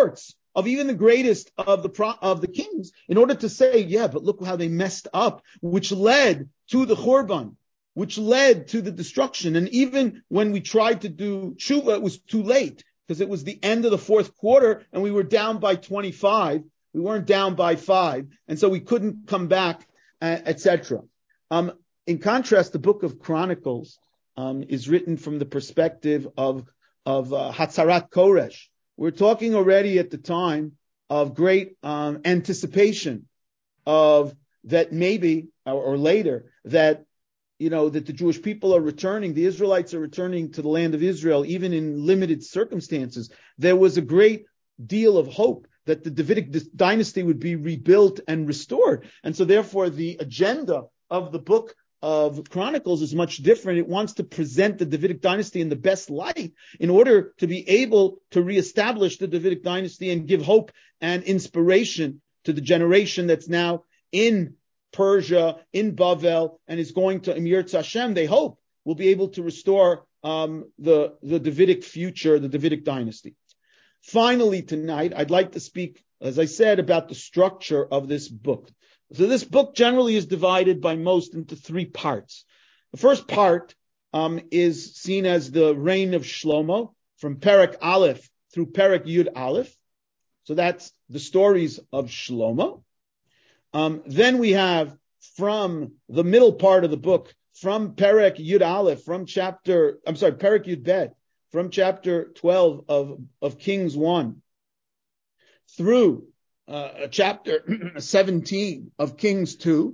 of even the greatest of the kings in order to say, yeah, but look how they messed up, which led to the Churban, which led to the destruction. And even when we tried to do tshuva, it was too late because it was the end of the fourth quarter and we were down by 25. We weren't down by 5. And so we couldn't come back, etc. In contrast, the book of Chronicles is written from the perspective of Hatzarat Koresh. We're talking already at the time of great anticipation of that maybe, or later, that that the Jewish people are returning, the Israelites are returning to the land of Israel, even in limited circumstances. There was a great deal of hope that the Davidic dynasty would be rebuilt and restored. And so therefore the agenda of the book of Chronicles is much different. It wants to present the Davidic dynasty in the best light in order to be able to reestablish the Davidic dynasty and give hope and inspiration to the generation that's now in Persia, in Bavel, and is going to Emir Hashem, they hope, will be able to restore the Davidic future, the Davidic dynasty. Finally, tonight, I'd like to speak, as I said, about the structure of this book. So this book generally is divided by most into 3 parts. The first part is seen as the reign of Shlomo, from Perek Aleph through Perek Yud Aleph. So that's the stories of Shlomo. Then we have from the middle part of the book, from Perek Yud Aleph, Perek Yud Bet, from chapter 12 of Kings 1 through chapter 17 of Kings 2,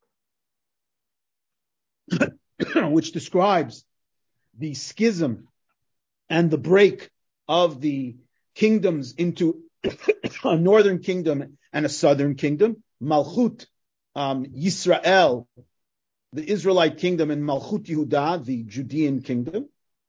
which describes the schism and the break of the kingdoms into a northern kingdom and a southern kingdom, Malchut Yisrael, the Israelite kingdom, and Malchut Yehuda, the Judean kingdom,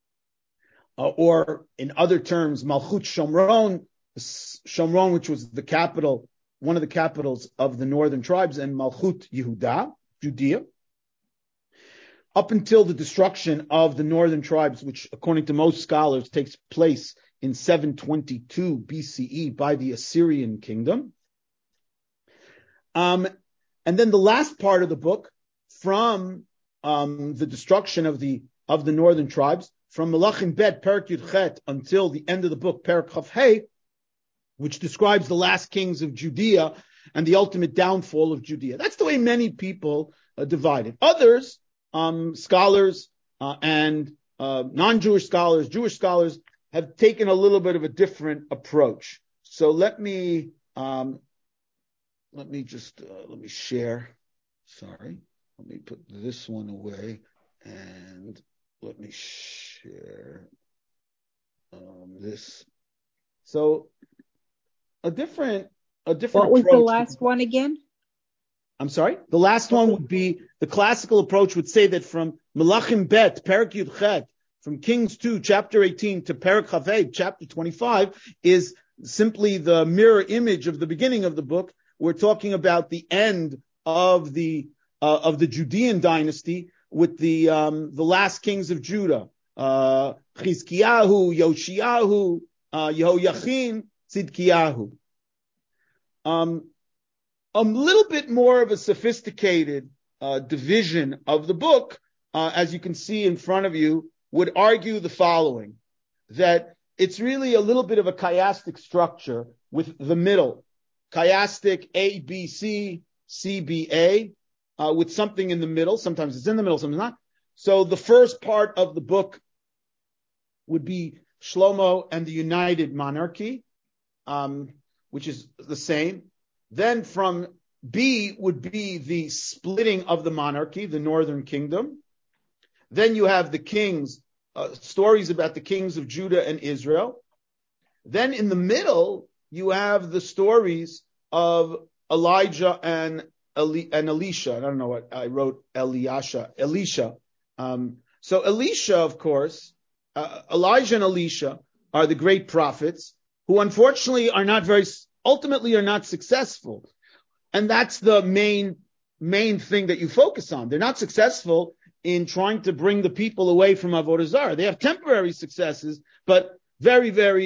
or in other terms, Malchut Shomron, which was the capital, one of the capitals of the northern tribes, and Malchut Yehuda, Judea, up until the destruction of the northern tribes, which according to most scholars takes place in 722 BCE by the Assyrian kingdom. And then the last part of the book, from the destruction of the northern tribes, from Melachim Bet, Perek Yud Chet, until the end of the book, Perek Chav Hei, which describes the last kings of Judea and the ultimate downfall of Judea. That's the way many people divide it. Others, scholars and non-Jewish scholars, Jewish scholars, have taken a little bit of a different approach. So let me share. Sorry. Let me put this one away and let me share this. So a different What was the last one again? I'm sorry? The last one would be, the classical approach would say that from Melachim Bet, Perek Yud Chet, from Kings 2, chapter 18, to Perek Chavei, chapter 25, is simply the mirror image of the beginning of the book. We're talking about the end of the Judean dynasty with the last kings of Judah, Chizkiyahu, Yoshiyahu, Yehoiachin, Tzidkiyahu. A little bit more of a sophisticated division of the book, as you can see in front of you, would argue the following, that it's really a little bit of a chiastic structure with the middle, chiastic A, B, C, C, B, A, with something in the middle. Sometimes it's in the middle, sometimes not. So the first part of the book would be Shlomo and the United Monarchy, which is the same. Then from B would be the splitting of the monarchy, the northern kingdom. Then you have the kings, stories about the kings of Judah and Israel. Then in the middle, you have the stories of Elijah and Elisha. I don't know what I wrote, Elisha. So Elisha, of course, Elijah and Elisha are the great prophets who unfortunately ultimately are not successful. And that's the main thing that you focus on. They're not successful in trying to bring the people away from Avodah Zarah. They have temporary successes, but very, very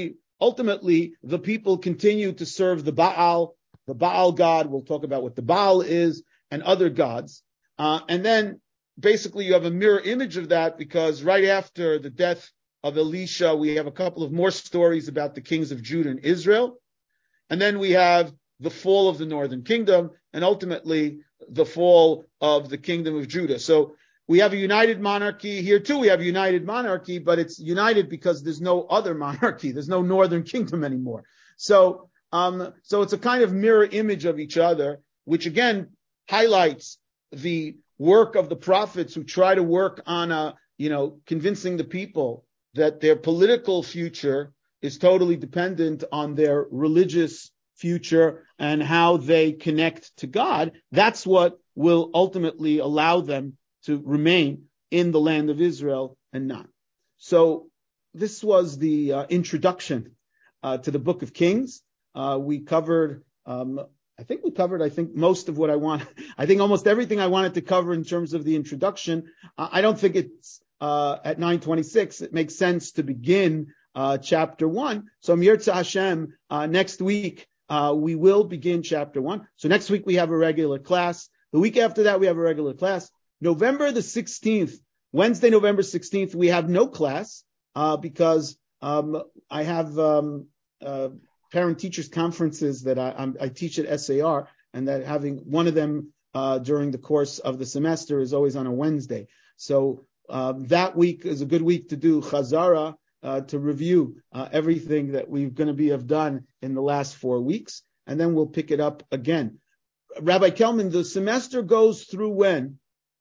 ultimately the people continue to serve the Baal god. We'll talk about what the Baal is and other gods. And then basically you have a mirror image of that, because right after the death of Elisha, we have a couple of more stories about the kings of Judah and Israel. And then we have the fall of the northern kingdom and ultimately the fall of the kingdom of Judah. So we have a united monarchy here too. We have a united monarchy, but it's united because there's no other monarchy. There's no northern kingdom anymore. So it's a kind of mirror image of each other, which again highlights the work of the prophets who try to work on convincing the people that their political future is totally dependent on their religious future and how they connect to God. That's what will ultimately allow them to remain in the land of Israel and not. So this was the introduction to the Book of Kings. We covered, I think most of what I want. I think almost everything I wanted to cover in terms of the introduction. I don't think it's at 9:26. It makes sense to begin chapter 1. So Mirza Hashem, next week we will begin chapter 1. So next week we have a regular class. The week after that we have a regular class. November the 16th, Wednesday, November 16th, we have no class because I have parent-teachers conferences that I teach at SAR, and that having one of them during the course of the semester is always on a Wednesday. So that week is a good week to do Chazara, to review everything that we're going to have done in the last 4 weeks, and then we'll pick it up again. Rabbi Kelman, the semester goes through when?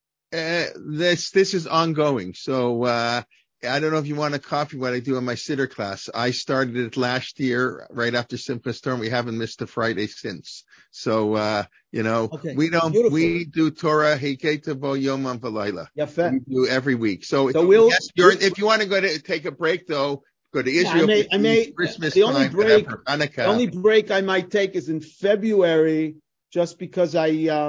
This is ongoing. So I don't know if you want to copy what I do in my Siddur class. I started it last year, right after Simchas Torah. We haven't missed a Friday since. So, okay. We do Torah, Heketa Bo Yomam V'Layla. We do every week. So if you want to take a break though, go to Israel. I may Christmas the only time, break, Hanukkah. The only break I might take is in February, just because I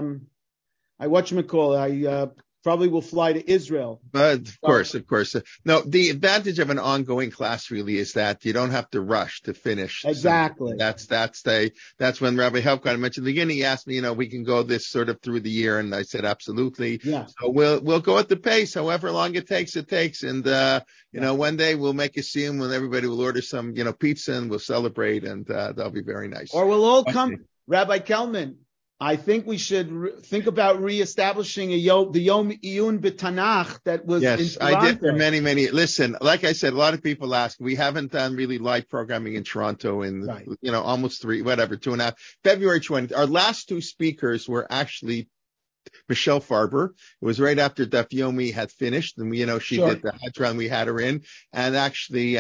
probably will fly to Israel. But of course. No, the advantage of an ongoing class really is that you don't have to rush to finish. Exactly. That's when Rabbi Helfgott mentioned in the beginning. He asked me, we can go this sort of through the year, and I said absolutely. Yeah. So we'll go at the pace, however long it takes, and one day we'll make a scene when everybody will order some pizza and we'll celebrate, and that'll be very nice. Or we'll all come, Rabbi Kelman. I think we should think about reestablishing the Yom Iyun B'Tanach that was in Toronto. I did for many. Listen, like I said, a lot of people ask. We haven't done really live programming in Toronto in, almost 2.5. February 20th. Our last two speakers were actually Michelle Farber. It was right after Daf Yomi had finished, and she did the Hadron. We had her in, and actually,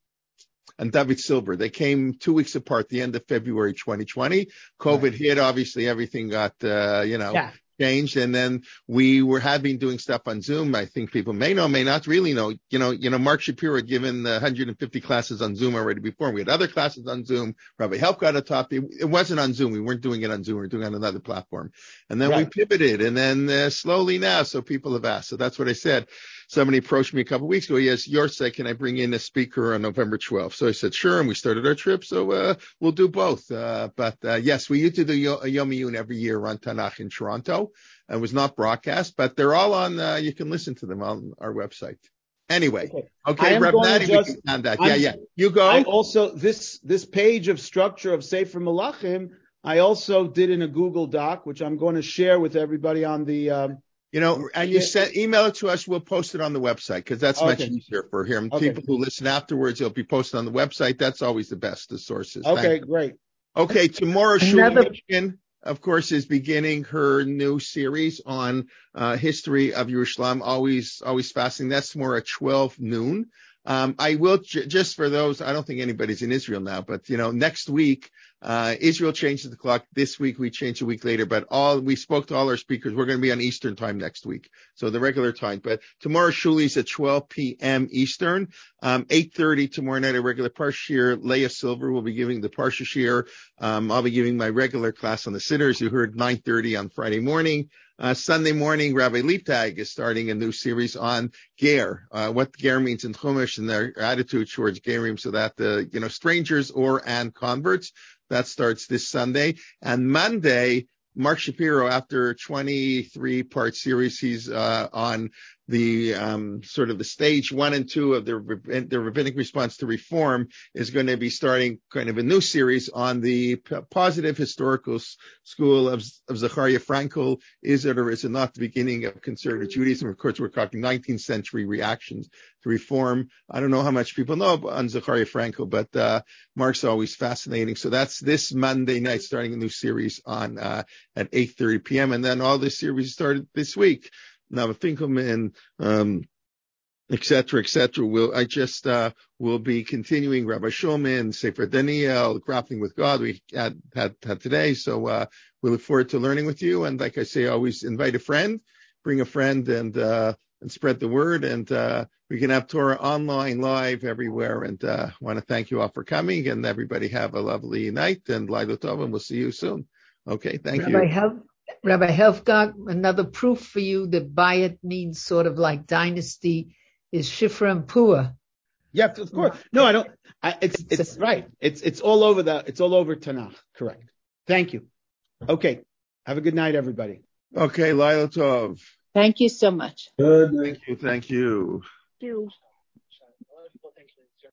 and David Silver. They came 2 weeks apart, the end of February 2020. COVID hit, obviously everything got, changed. And then we had been doing stuff on Zoom. I think people may know, may not really know. Mark Shapiro had given 150 classes on Zoom already before. We had other classes on Zoom. Rabbi Helfgott had taught. It wasn't on Zoom. We weren't doing it on Zoom. We were doing it on another platform. And then we pivoted, and then slowly now. So people have asked. So that's what I said. Somebody approached me a couple of weeks ago. Yes, your sake, can I bring in a speaker on November 12th? So I said, sure. And we started our trip. So we'll do both. But yes, we used to do Yom Iyun every year on Tanakh in Toronto. It was not broadcast, but they're all on, you can listen to them on our website. Anyway. Okay, Reb Nadi, we can find that. Yeah. You go. I also, this page of structure of Sefer Melachim, I also did in a Google Doc, which I'm going to share with everybody on the, and you email it to us. We'll post it on the website because that's much easier for him. People who listen afterwards, it'll be posted on the website. That's always the best, the sources. Okay, great. Okay, tomorrow, Shuli Michigan, of course, is beginning her new series on history of Yerushalayim. Always fascinating. That's tomorrow at 12 noon. I will just for those. I don't think anybody's in Israel now, but next week Israel changes the clock. This week we changed a week later, but we spoke to all our speakers. We're going to be on Eastern time next week. So the regular time. But tomorrow Shuli's at 12 p.m. Eastern. 8:30 tomorrow night, a regular Parsha Shir. Leah Silver will be giving the Parsha Shir. I'll be giving my regular class on the sitters. You heard 9:30 on Friday morning. Sunday morning, Rabbi Liebtag is starting a new series on Ger, what Ger means in Chumash and their attitude towards Gerim, so that strangers and converts. That starts this Sunday. And Monday, Mark Shapiro, after a 23-part series, he's on the sort of the stage 1 and 2 of the rabbinic response to reform, is going to be starting kind of a new series on the positive historical school of Zechariah Frankel. Is it or is it not the beginning of conservative Judaism? Of course, we're talking 19th century reactions to reform. I don't know how much people know on Zechariah Frankel, but Mark's always fascinating. So that's this Monday night, starting a new series on at 8:30 p.m. And then all this series started this week. Nava Finkelman, et cetera, will be continuing. Rabbi Shulman, Sefer Daniel, Grappling with God, we had today. So, we look forward to learning with you. And like I say, always invite a friend, bring a friend and spread the word. And, we can have Torah online, live, everywhere. And, want to thank you all for coming, and everybody have a lovely night and Laila Tov, and we'll see you soon. Okay. Thank you. Rabbi Helfgott, another proof for you that Bayit means sort of like dynasty is Shifra and Pua. Yeah, of course. No, I don't. It's right. It's all over Tanakh. Correct. Thank you. Okay. Have a good night, everybody. Okay, Laila Tov. Thank you so much. Good night. Thank you. Thank you.